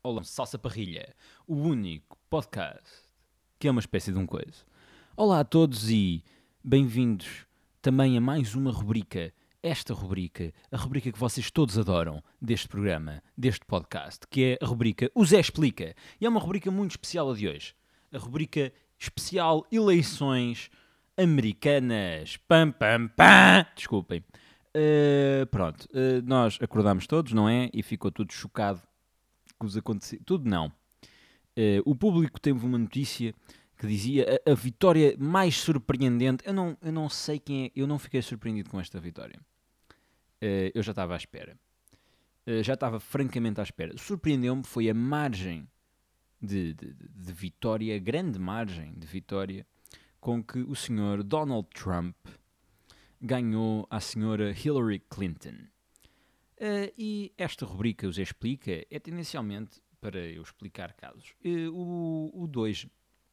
Olá, Salsa Parrilha, o único podcast que é uma espécie de um coisa. Olá a todos e bem-vindos também a mais uma rubrica, esta rubrica, a rubrica que vocês todos adoram deste programa, deste podcast, que é a rubrica O Zé Explica. E é uma rubrica muito especial a de hoje. A rubrica especial Eleições Americanas. Pam, pam, pam! Desculpem. Pronto, nós acordámos todos, não é? E ficou tudo chocado com os acontecidos. Tudo não. O público teve uma notícia que dizia a vitória mais surpreendente. Eu não sei quem é, eu não fiquei surpreendido com esta vitória. Eu já estava à espera. Já estava francamente à espera. Surpreendeu-me foi a margem de vitória, a grande margem de vitória com que o senhor Donald Trump ganhou à senhora Hillary Clinton. E esta rubrica, o Zé Explica, é tendencialmente para eu explicar casos. O 2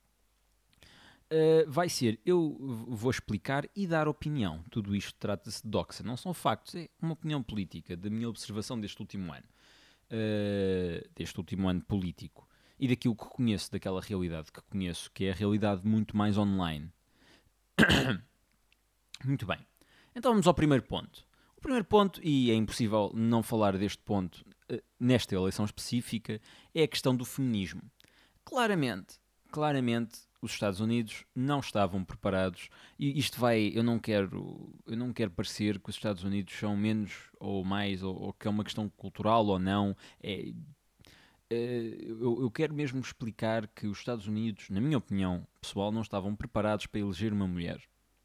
vai ser, eu vou explicar e dar opinião. Tudo isto trata-se de doxa, não são factos, é uma opinião política, da minha observação deste último ano. Deste último ano político. E daquilo que conheço, daquela realidade que conheço, que é a realidade muito mais online. Muito bem. Então vamos ao primeiro ponto. O primeiro ponto, e é impossível não falar deste ponto nesta eleição específica, é a questão do feminismo. Claramente, os Estados Unidos não estavam preparados, e isto vai, eu não quero parecer que os Estados Unidos são menos ou mais, ou que é uma questão cultural ou não. Eu quero mesmo explicar que os Estados Unidos, na minha opinião pessoal, não estavam preparados para eleger uma mulher.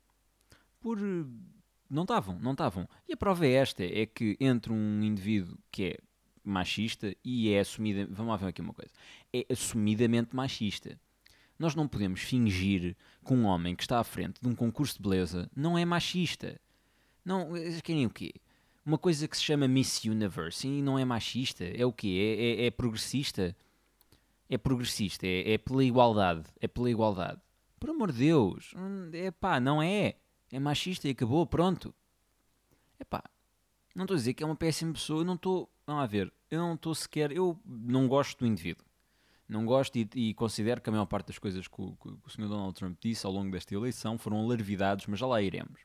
Não estavam. E a prova é esta, é que entre um indivíduo que é machista e é assumidamente... Vamos lá ver aqui uma coisa. É assumidamente machista. Nós não podemos fingir que um homem que está à frente de um concurso de beleza não é machista. Não, querem o quê? Uma coisa que se chama Miss Universe e não é machista? É o quê? É progressista? É progressista, é pela igualdade. É pela igualdade. Por amor de Deus. Não é. É machista e acabou, pronto. Não estou a dizer que é uma péssima pessoa, eu não estou... Vamos a ver, eu não estou sequer... Eu não gosto do indivíduo. Não gosto e considero que a maior parte das coisas que o Sr. Donald Trump disse ao longo desta eleição foram alarvidades, mas já lá iremos.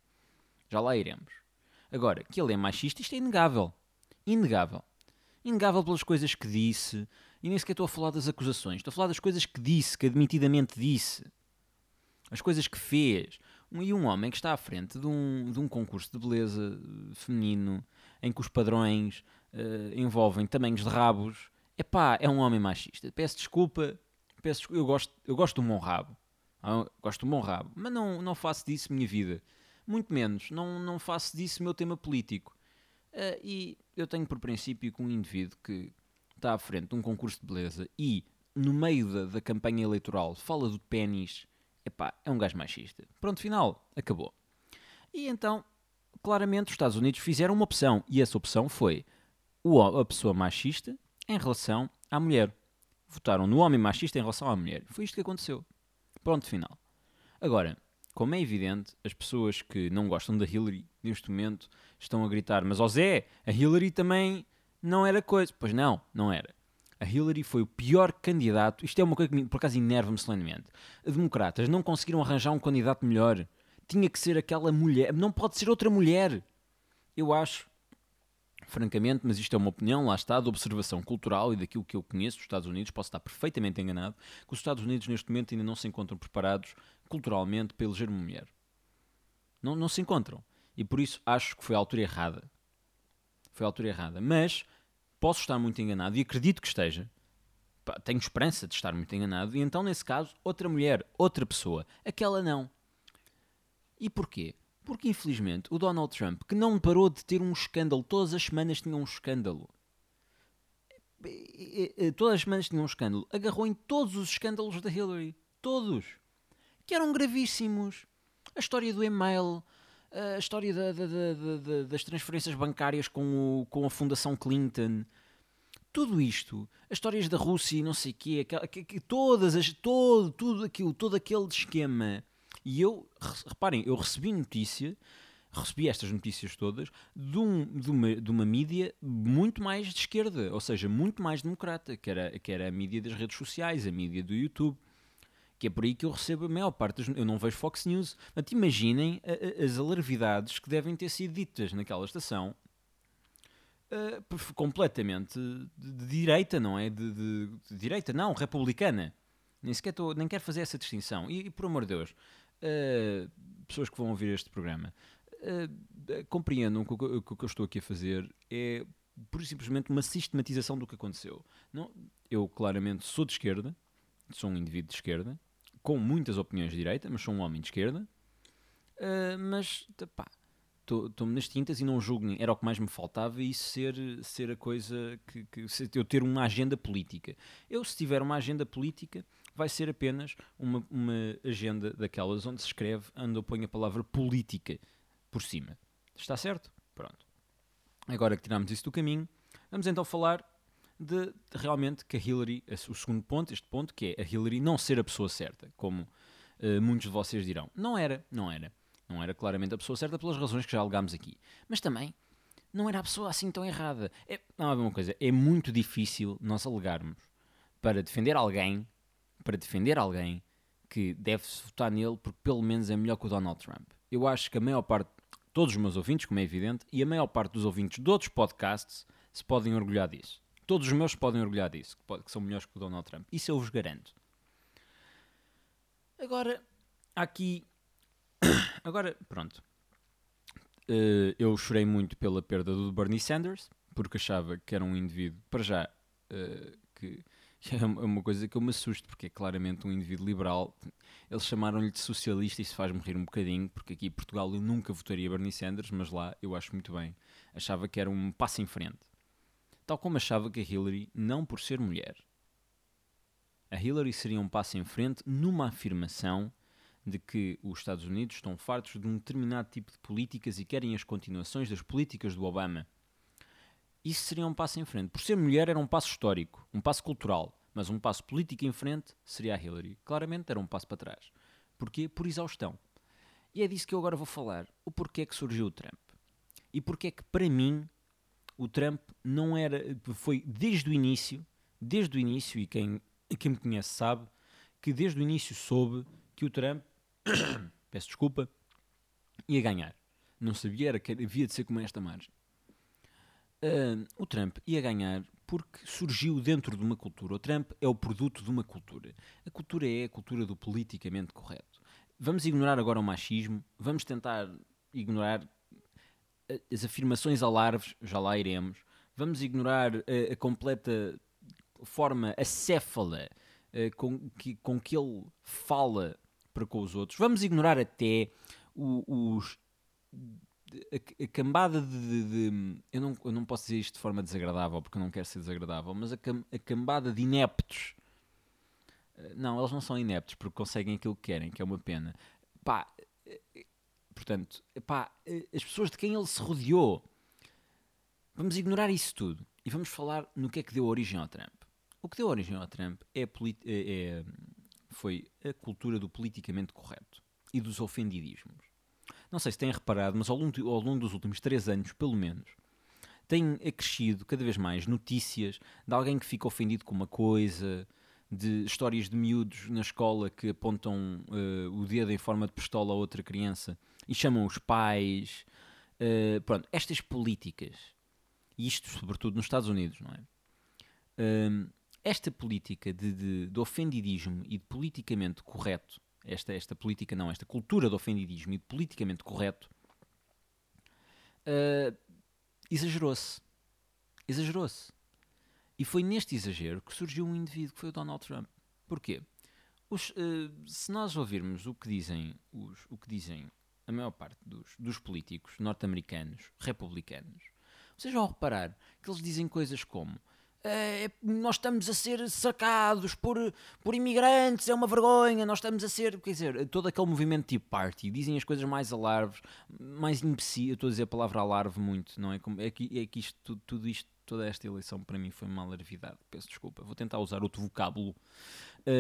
Agora, que ele é machista, isto é inegável. Inegável pelas coisas que disse, e nem sequer estou a falar das acusações, estou a falar das coisas que disse, que admitidamente disse. As coisas que fez. E um homem que está à frente de um concurso de beleza feminino, em que os padrões envolvem tamanhos de rabos, é um homem machista. Peço desculpa, eu gosto de um bom rabo. Gosto de um bom rabo, mas não faço disso minha vida. Muito menos, não faço disso meu tema político. E eu tenho por princípio que um indivíduo que está à frente de um concurso de beleza e, no meio da campanha eleitoral, fala do pénis, é um gajo machista. Pronto, final, acabou. E então, claramente, os Estados Unidos fizeram uma opção, e essa opção foi a pessoa machista em relação à mulher. Votaram no homem machista em relação à mulher. Foi isto que aconteceu. Pronto, final. Agora, como é evidente, as pessoas que não gostam da Hillary, neste momento, estão a gritar, mas ó Zé, a Hillary também não era coisa. Pois não era. A Hillary foi o pior candidato. Isto é uma coisa que, por acaso, enerva-me solenemente. Os democratas não conseguiram arranjar um candidato melhor. Tinha que ser aquela mulher. Não pode ser outra mulher. Eu acho, francamente, mas isto é uma opinião, lá está, de observação cultural e daquilo que eu conheço dos Estados Unidos, posso estar perfeitamente enganado, que os Estados Unidos, neste momento, ainda não se encontram preparados culturalmente para eleger uma mulher. Não se encontram. E por isso acho que foi a altura errada. Mas... posso estar muito enganado e acredito que esteja. Tenho esperança de estar muito enganado. E então, nesse caso, outra mulher, outra pessoa. Aquela não. E porquê? Porque, infelizmente, o Donald Trump, que não parou de ter um escândalo, todas as semanas tinha um escândalo. Agarrou em todos os escândalos da Hillary. Todos. Que eram gravíssimos. A história do e-mail... A história das transferências bancárias com a Fundação Clinton, tudo isto, as histórias da Rússia e não sei o quê, todo aquele esquema. E reparem, eu recebi notícia recebi estas notícias todas de uma mídia muito mais de esquerda, ou seja, muito mais democrata, que era a mídia das redes sociais, a mídia do YouTube, que é por aí que eu recebo a maior parte eu não vejo Fox News. Portanto, imaginem as alarvidades que devem ter sido ditas naquela estação, completamente de direita, não é? De direita, não, republicana. Nem quero fazer essa distinção. E por amor de Deus, pessoas que vão ouvir este programa, compreendam que o que eu estou aqui a fazer é pura e simplesmente uma sistematização do que aconteceu. Não, eu claramente sou de esquerda, sou um indivíduo de esquerda, com muitas opiniões de direita, mas sou um homem de esquerda, mas pá, estou-me nas tintas e não julgo nem. Era o que mais me faltava, isso ser a coisa eu ter uma agenda política. Eu, se tiver uma agenda política, vai ser apenas uma agenda daquelas onde se escreve, onde eu ponho a palavra política por cima. Está certo? Pronto. Agora que tiramos isso do caminho, vamos então falar de realmente que a Hillary, o segundo ponto, este ponto, que é a Hillary não ser a pessoa certa, como muitos de vocês dirão. Não era claramente a pessoa certa pelas razões que já alegámos aqui. Mas também não era a pessoa assim tão errada. Não é uma coisa, é muito difícil nós alegarmos para defender alguém que deve-se votar nele porque pelo menos é melhor que o Donald Trump. Eu acho que a maior parte, todos os meus ouvintes, como é evidente, e a maior parte dos ouvintes de outros podcasts se podem orgulhar disso. Todos os meus se podem orgulhar disso, que são melhores que o Donald Trump. Isso eu vos garanto. Agora, aqui... Agora, pronto. Eu chorei muito pela perda do Bernie Sanders, porque achava que era um indivíduo, para já, que é uma coisa que eu me assusto, porque é claramente um indivíduo liberal. Eles chamaram-lhe de socialista e isso faz-me rir um bocadinho, porque aqui em Portugal eu nunca votaria Bernie Sanders, mas lá eu acho muito bem. Achava que era um passo em frente. Tal como achava que a Hillary, não por ser mulher, a Hillary seria um passo em frente numa afirmação de que os Estados Unidos estão fartos de um determinado tipo de políticas e querem as continuações das políticas do Obama. Isso seria um passo em frente. Por ser mulher era um passo histórico, um passo cultural, mas um passo político em frente seria a Hillary. Claramente era um passo para trás. Porquê? Por exaustão. E é disso que eu agora vou falar. O porquê é que surgiu o Trump. E porquê é que, para mim, o Trump não era... Foi desde o início, e quem me conhece sabe, que desde o início soube que o Trump, peço desculpa, ia ganhar. Não sabia, era que havia de ser como esta margem. O Trump ia ganhar porque surgiu dentro de uma cultura. O Trump é o produto de uma cultura. A cultura é a cultura do politicamente correto. Vamos ignorar agora o machismo, vamos tentar ignorar as afirmações alarves, já lá iremos. Vamos ignorar a completa forma acéfala com que ele fala para com os outros. Vamos ignorar até a cambada de eu não posso dizer isto de forma desagradável, porque eu não quero ser desagradável, mas a cambada de ineptos. Não, eles não são ineptos, porque conseguem aquilo que querem, que é uma pena. Portanto, as pessoas de quem ele se rodeou. Vamos ignorar isso tudo e vamos falar no que é que deu origem ao Trump. O que deu origem ao Trump foi a cultura do politicamente correto e dos ofendidismos. Não sei se têm reparado, mas ao longo dos últimos 3 anos, pelo menos, tem crescido cada vez mais notícias de alguém que fica ofendido com uma coisa, de histórias de miúdos na escola que apontam o dedo em forma de pistola a outra criança e chamam os pais. Pronto, estas políticas, e isto sobretudo nos Estados Unidos, não é? Esta política de ofendidismo e de politicamente correto, esta política não, esta cultura de ofendidismo e de politicamente correto, exagerou-se. E foi neste exagero que surgiu um indivíduo que foi o Donald Trump. Porquê? Se nós ouvirmos o que dizem a maior parte dos políticos norte-americanos, republicanos, vocês vão reparar que eles dizem coisas como nós estamos a ser sacados por imigrantes, é uma vergonha, nós estamos a ser... Quer dizer, todo aquele movimento Tea Party, dizem as coisas mais alarves, mais imbecis, eu estou a dizer a palavra alarve muito, não é? É que isto, tudo isto, toda esta eleição para mim foi uma alarvidade, peço desculpa, vou tentar usar outro vocábulo.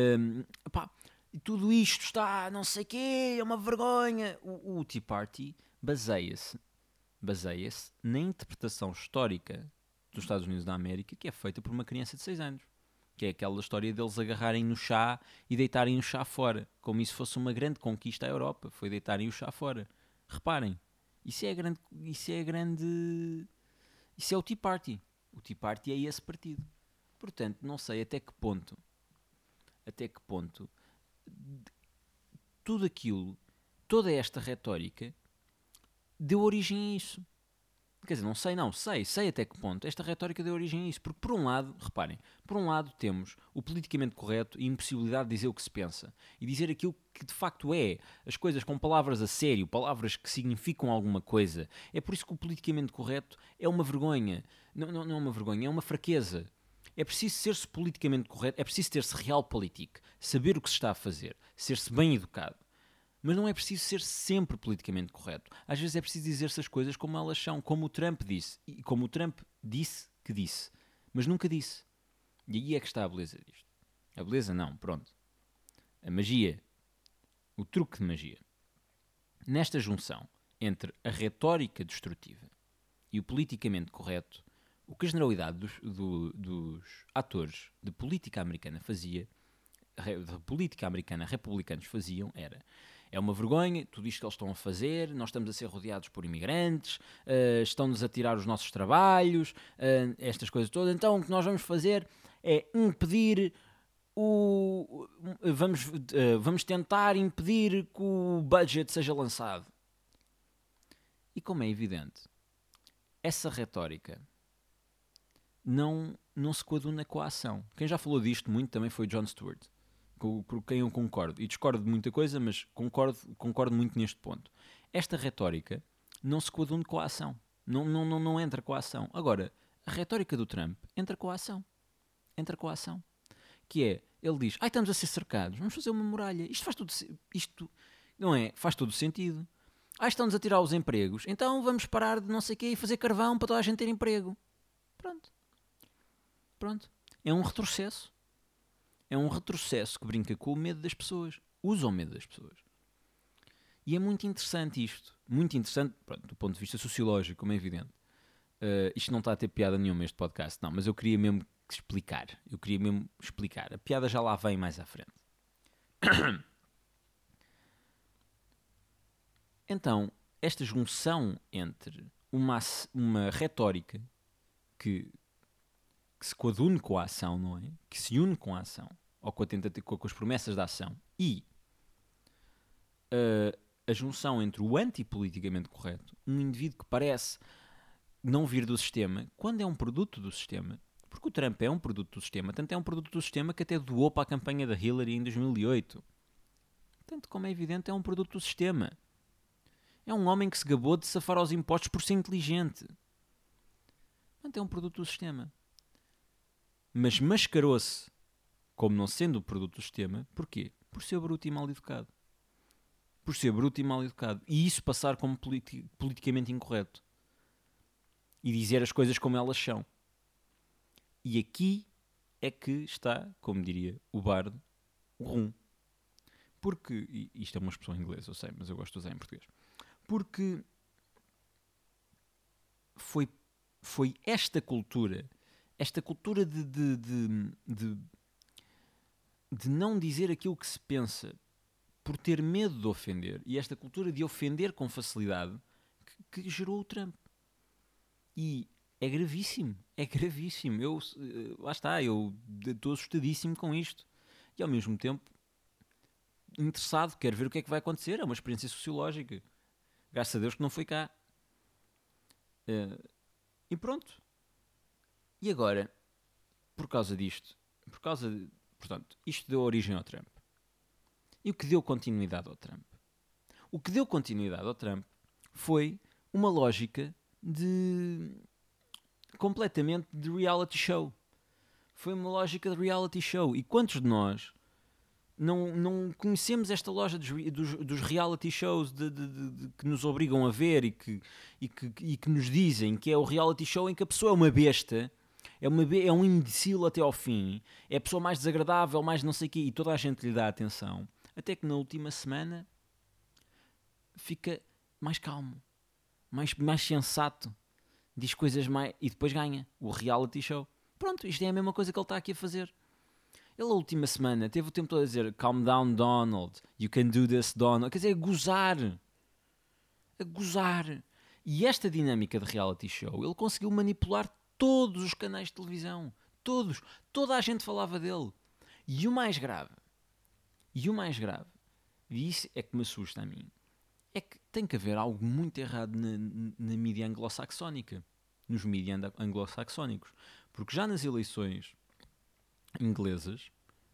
Tudo isto está não sei o quê, é uma vergonha. O Tea Party baseia-se na interpretação histórica dos Estados Unidos da América, que é feita por uma criança de 6 anos. Que é aquela história deles agarrarem no chá e deitarem o chá fora. Como isso fosse uma grande conquista à Europa. Foi deitarem o chá fora. Reparem. Isso é o Tea Party. O Tea Party é esse partido. Portanto, não sei até que ponto tudo aquilo, toda esta retórica deu origem a isso. Quer dizer, sei até que ponto esta retórica deu origem a isso. Porque, por um lado, reparem, temos o politicamente correto e a impossibilidade de dizer o que se pensa e dizer aquilo que de facto é, as coisas com palavras a sério, palavras que significam alguma coisa. É por isso que o politicamente correto é uma vergonha. Não é uma vergonha, é uma fraqueza. É preciso ser-se politicamente correto, é preciso ter-se realpolitik, saber o que se está a fazer, ser-se bem educado. Mas não é preciso ser sempre politicamente correto. Às vezes é preciso dizer-se as coisas como elas são, como o Trump disse. E como o Trump disse que disse, mas nunca disse. E aí é que está a beleza disto. A beleza não, pronto. A magia. O truque de magia. Nesta junção entre a retórica destrutiva e o politicamente correto, o que a generalidade dos atores de política americana de política americana republicanos faziam era: é uma vergonha tudo isto que eles estão a fazer, nós estamos a ser rodeados por imigrantes, estão-nos a tirar os nossos trabalhos, estas coisas todas, então o que nós vamos fazer é impedir vamos tentar impedir que o budget seja lançado. E como é evidente, essa retórica não se coaduna com a ação. Quem já falou disto muito também foi Jon Stewart, com quem eu concordo. E discordo de muita coisa, mas concordo muito neste ponto. Esta retórica não se coaduna com a ação. Não entra com a ação. Agora, a retórica do Trump entra com a ação. Que é, ele diz, estamos a ser cercados, vamos fazer uma muralha. Isto faz todo sentido. Estão-nos a tirar os empregos, então vamos parar de não sei o quê e fazer carvão para toda a gente ter emprego. Pronto. É um retrocesso. É um retrocesso que brinca com o medo das pessoas. Usa o medo das pessoas. E é muito interessante isto. Muito interessante, pronto, do ponto de vista sociológico, como é evidente. Isto não está a ter piada nenhuma, este podcast. Não, mas eu queria mesmo explicar. A piada já lá vem mais à frente. Então, esta junção entre uma retórica que se coadune com a ação, não é? Que se une com a ação, ou com as promessas da ação, e a junção entre o antipoliticamente correto, um indivíduo que parece não vir do sistema, quando é um produto do sistema, porque o Trump é um produto do sistema, tanto é um produto do sistema que até doou para a campanha da Hillary em 2008. Tanto como é evidente, é um produto do sistema. É um homem que se gabou de safar aos impostos por ser inteligente. Portanto, é um produto do sistema. Mas mascarou-se como não sendo o produto do sistema. Porquê? Por ser bruto e mal educado. E isso passar como politicamente incorreto. E dizer as coisas como elas são. E aqui é que está, como diria o bardo, o rum. Porque, e isto é uma expressão em inglês, eu sei, mas eu gosto de usar em português. Porque foi esta cultura de não dizer aquilo que se pensa por ter medo de ofender, e esta cultura de ofender com facilidade que gerou o Trump. E é gravíssimo. Lá está, eu estou assustadíssimo com isto. E ao mesmo tempo interessado, quero ver o que é que vai acontecer. É uma experiência sociológica. Graças a Deus que não foi cá. E pronto. E agora, por causa disto, portanto, isto deu origem ao Trump. E o que deu continuidade ao Trump? O que deu continuidade ao Trump foi uma lógica completamente de reality show. Foi uma lógica de reality show. E quantos de nós não conhecemos esta loja dos reality shows que nos obrigam a ver e que nos dizem que é o reality show em que a pessoa é uma besta, é um imbecil até ao fim, é a pessoa mais desagradável, mais não sei o quê, e toda a gente lhe dá atenção, até que na última semana fica mais calmo. mais sensato, diz coisas mais... e depois ganha o reality show. Pronto, isto é a mesma coisa que ele está aqui a fazer. Ele, a última semana, teve o tempo todo a dizer calm down, Donald, you can do this, Donald. Quer dizer, a gozar. A gozar. E esta dinâmica de reality show, ele conseguiu manipular todos os canais de televisão. Todos. Toda a gente falava dele. E o mais grave, e isso é que me assusta a mim, é que tem que haver algo muito errado na mídia anglo-saxónica. Nos mídias anglo-saxónicos. Porque já nas eleições inglesas,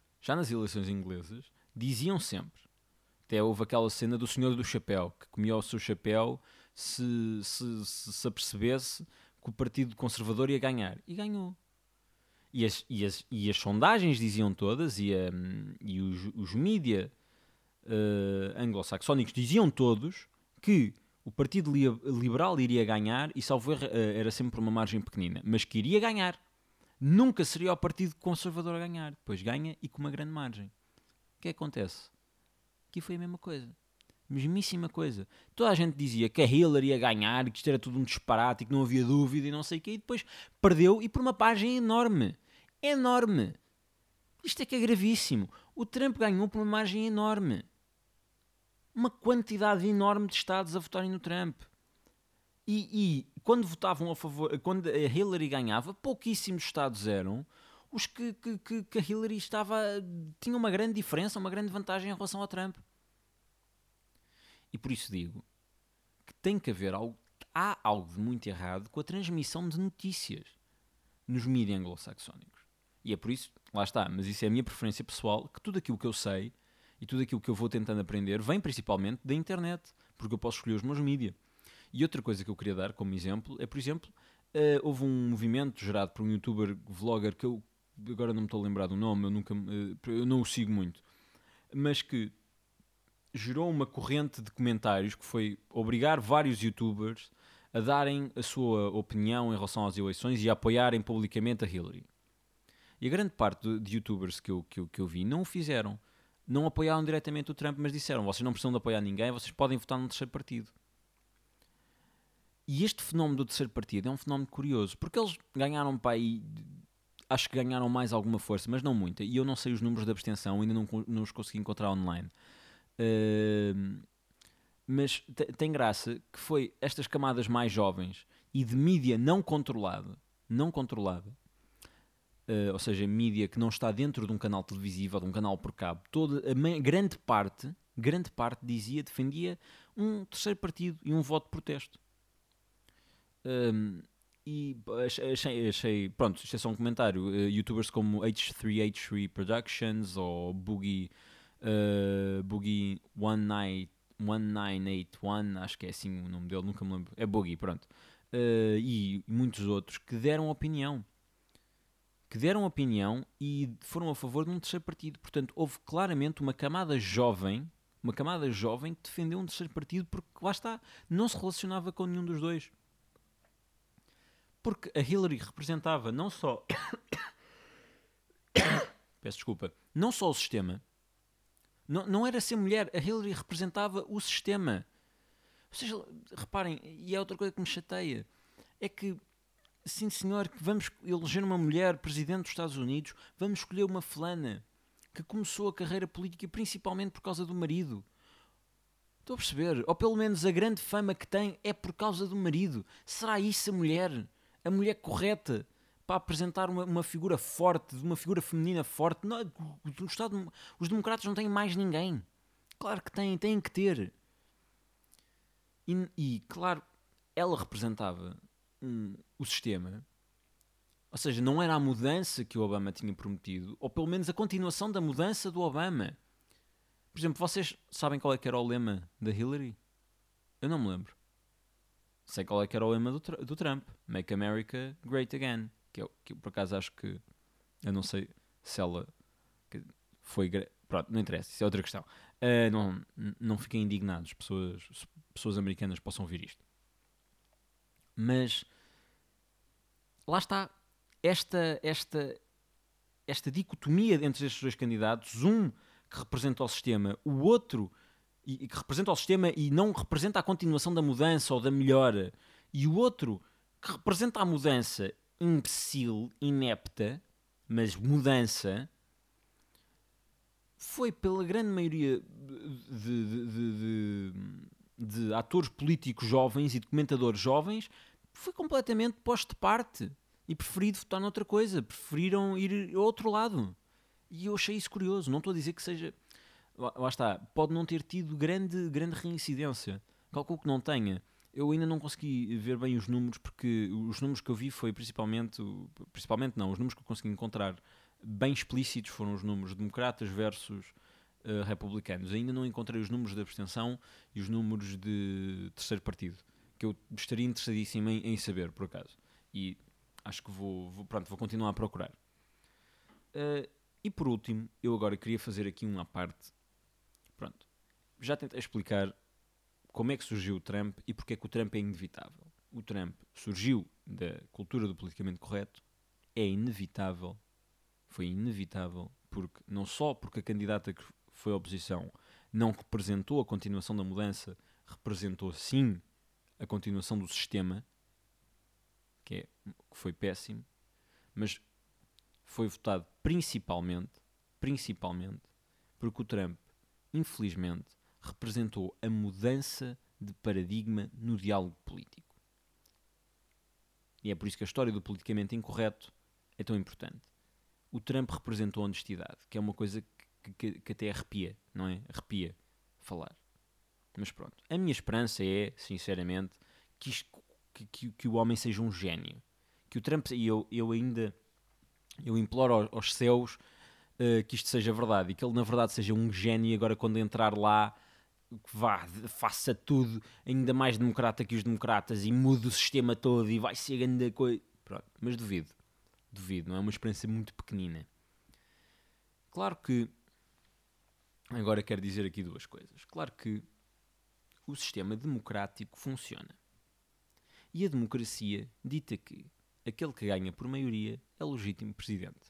diziam sempre, até houve aquela cena do senhor do chapéu, que comia o seu chapéu se apercebesse que o Partido Conservador ia ganhar. E ganhou. E as sondagens diziam todas, e os mídia anglo-saxónicos diziam todos que o Partido Liberal iria ganhar, e salvo erro, era sempre por uma margem pequenina, mas que iria ganhar. Nunca seria o Partido Conservador a ganhar. Depois ganha e com uma grande margem. O que é que acontece? Aqui foi a mesma coisa. Mesmíssima coisa. Toda a gente dizia que a Hillary ia ganhar, que isto era tudo um disparate e que não havia dúvida e não sei o quê. E depois perdeu e por uma margem enorme. Enorme. Isto é que é gravíssimo. O Trump ganhou por uma margem enorme. Uma quantidade enorme de estados a votarem no Trump. E quando votavam a favor, quando a Hillary ganhava, pouquíssimos estados eram os que a Hillary tinha uma grande diferença, uma grande vantagem em relação ao Trump. E por isso digo que tem que haver algo, há algo de muito errado com a transmissão de notícias nos mídias anglo-saxónicos. E é por isso, lá está, mas isso é a minha preferência pessoal, que tudo aquilo que eu sei e tudo aquilo que eu vou tentando aprender vem principalmente da internet, porque eu posso escolher os meus mídias. E outra coisa que eu queria dar como exemplo é, por exemplo, houve um movimento gerado por um youtuber, vlogger, que eu agora não me estou a lembrar do nome, eu não o sigo muito, mas que gerou uma corrente de comentários que foi obrigar vários youtubers a darem a sua opinião em relação às eleições e a apoiarem publicamente a Hillary. E a grande parte de youtubers que eu vi não o fizeram. Não apoiaram diretamente o Trump, mas disseram, vocês não precisam de apoiar ninguém, vocês podem votar num terceiro partido. E este fenómeno do terceiro partido é um fenómeno curioso, porque eles ganharam para aí, acho que ganharam mais alguma força, mas não muita, e eu não sei os números de abstenção, ainda não os consegui encontrar online. Mas tem graça que foi estas camadas mais jovens e de mídia não controlada, ou seja, mídia que não está dentro de um canal televisivo ou de um canal por cabo, grande parte defendia um terceiro partido e um voto de protesto. E achei, pronto, isto é só um comentário. Youtubers como H3H3 Productions ou Boogie 1981, acho que é assim o nome dele, nunca me lembro. É Boogie, pronto. E muitos outros que deram opinião. E foram a favor de um terceiro partido. Portanto, houve claramente uma camada jovem que defendeu um terceiro partido porque, lá está, não se relacionava com nenhum dos dois. Porque a Hillary representava não só... Peço desculpa. Não só o sistema. Não era ser mulher. A Hillary representava o sistema. Ou seja, reparem, e é outra coisa que me chateia. É que, sim senhor, que vamos eleger uma mulher presidente dos Estados Unidos, vamos escolher uma fulana que começou a carreira política principalmente por causa do marido. Estou a perceber? Ou pelo menos a grande fama que tem é por causa do marido. Será isso a mulher? A mulher correta para apresentar uma figura forte, uma figura feminina forte? Não, os democratas não têm mais ninguém. Claro que têm que ter. E claro, ela representava o sistema. Ou seja, não era a mudança que o Obama tinha prometido, ou pelo menos a continuação da mudança do Obama. Por exemplo, vocês sabem qual é que era o lema da Hillary? Eu não me lembro. Sei qual é que era o lema do Trump. Make America Great Again. Que eu por acaso acho que... Eu não sei se ela foi... Pronto, não interessa. Isso é outra questão. Não fiquem indignados. Pessoas americanas possam ouvir isto. Mas... Lá está. Esta dicotomia entre estes dois candidatos. Um que representa o sistema. O outro e que representa o sistema e não representa a continuação da mudança ou da melhora, e o outro que representa a mudança imbecil, inepta, mas mudança, foi pela grande maioria de atores políticos jovens e de comentadores jovens, foi completamente posto de parte e preferido votar noutra coisa, preferiram ir ao outro lado. E eu achei isso curioso. Não estou a dizer que seja... Lá está, pode não ter tido grande reincidência. Calculo que não tenha. Eu ainda não consegui ver bem os números, porque os números que eu vi foi principalmente não, os números que eu consegui encontrar bem explícitos foram os números democratas versus republicanos. Ainda não encontrei os números de abstenção e os números de terceiro partido, que eu estaria interessadíssimo em saber, por acaso. E acho que vou continuar a procurar. E por último, eu agora queria fazer aqui uma parte. Pronto, já tentei explicar como é que surgiu o Trump e porque é que o Trump é inevitável. O Trump surgiu da cultura do politicamente correto, é inevitável, foi inevitável, porque não só porque a candidata que foi a oposição não representou a continuação da mudança, representou sim a continuação do sistema, que foi péssimo, mas foi votado principalmente porque o Trump, infelizmente, representou a mudança de paradigma no diálogo político. E é por isso que a história do politicamente incorreto é tão importante. O Trump representou a honestidade, que é uma coisa que até arrepia, não é? Arrepia falar. Mas pronto. A minha esperança é, sinceramente, que o homem seja um gênio. Que o Trump... E eu imploro aos céus que isto seja verdade. E que ele, na verdade, seja um gênio. E agora, quando entrar lá, faça tudo ainda mais democrata que os democratas e mude o sistema todo e vai ser grande coisa. Pronto. Mas duvido. Não é uma esperança muito pequenina. Claro que... Agora quero dizer aqui duas coisas. Claro que o sistema democrático funciona. E a democracia dita que aquele que ganha por maioria é o legítimo presidente.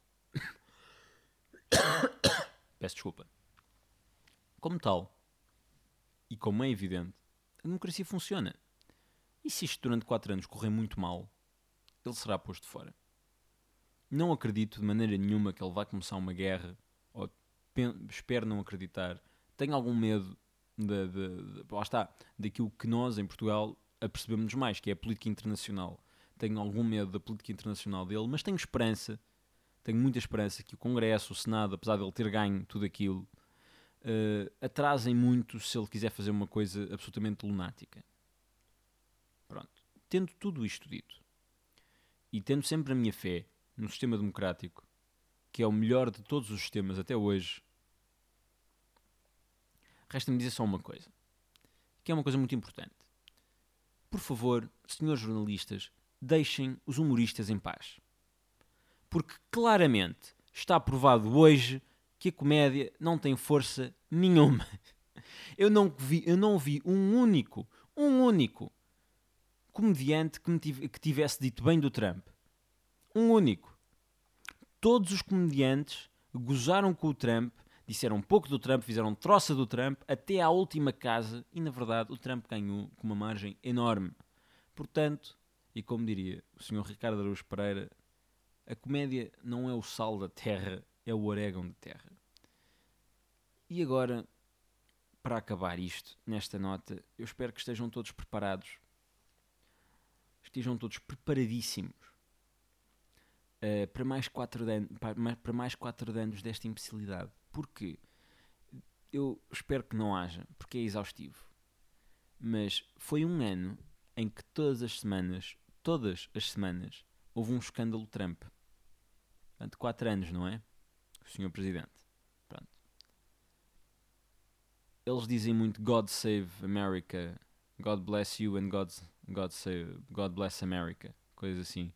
Peço desculpa. Como tal, e como é evidente, a democracia funciona. E se isto durante 4 anos correr muito mal, ele será posto fora. Não acredito de maneira nenhuma que ele vai começar uma guerra, ou espero não acreditar. Tenho algum medo lá está, daquilo que nós em Portugal apercebemos mais, que é a política internacional. Tenho algum medo da política internacional dele, mas tenho esperança, tenho muita esperança que o Congresso, o Senado, apesar de ele ter ganho tudo aquilo, atrasem muito se ele quiser fazer uma coisa absolutamente lunática. Pronto. Tendo tudo isto dito, e tendo sempre a minha fé no sistema democrático, que é o melhor de todos os sistemas até hoje, resta-me dizer só uma coisa, que é uma coisa muito importante. Por favor, senhores jornalistas, deixem os humoristas em paz. Porque claramente está provado hoje que a comédia não tem força nenhuma. Eu não vi um único comediante que tivesse dito bem do Trump. Um único. Todos os comediantes gozaram com o Trump, disseram um pouco do Trump, fizeram troça do Trump, até à última casa, e na verdade o Trump ganhou com uma margem enorme. Portanto, e como diria o Sr. Ricardo Araújo Pereira, a comédia não é o sal da terra, é o orégano da terra. E agora, para acabar isto, nesta nota, eu espero que estejam todos preparados. Estejam todos preparadíssimos para mais 4 anos desta imbecilidade. Porque eu espero que não haja, porque é exaustivo. Mas foi um ano em que todas as semanas, houve um escândalo Trump. Portanto, 4 anos, não é? O Sr. Presidente. Pronto. Eles dizem muito God save America, God bless you and God bless America. Coisas assim.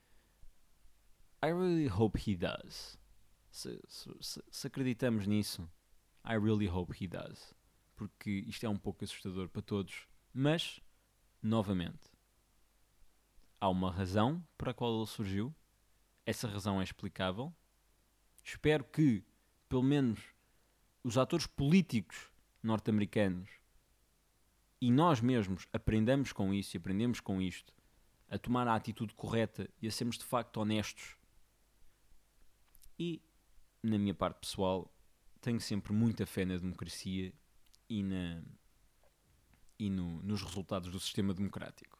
I really hope he does. Se acreditamos nisso, I really hope he does. Porque isto é um pouco assustador para todos. Mas, novamente, há uma razão para a qual ele surgiu. Essa razão é explicável. Espero que, pelo menos, os atores políticos norte-americanos e nós mesmos aprendemos com isso e aprendemos com isto a tomar a atitude correta e a sermos de facto honestos. E, na minha parte pessoal, tenho sempre muita fé na democracia e, nos resultados do sistema democrático.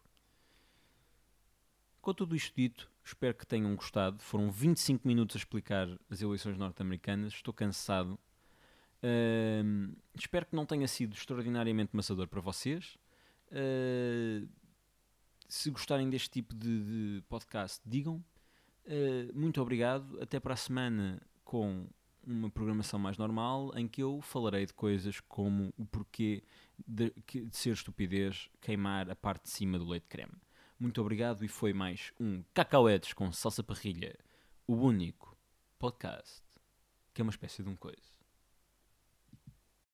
Com tudo isto dito, espero que tenham gostado. Foram 25 minutos a explicar as eleições norte-americanas. Estou cansado. Espero que não tenha sido extraordinariamente maçador para vocês. Se gostarem deste tipo de podcast, digam. Muito obrigado. Até para a semana com uma programação mais normal em que eu falarei de coisas como o porquê de ser estupidez queimar a parte de cima do leite creme. Muito obrigado e foi mais um Cacauetes com salsa parrilha, o único podcast que é uma espécie de um coisa.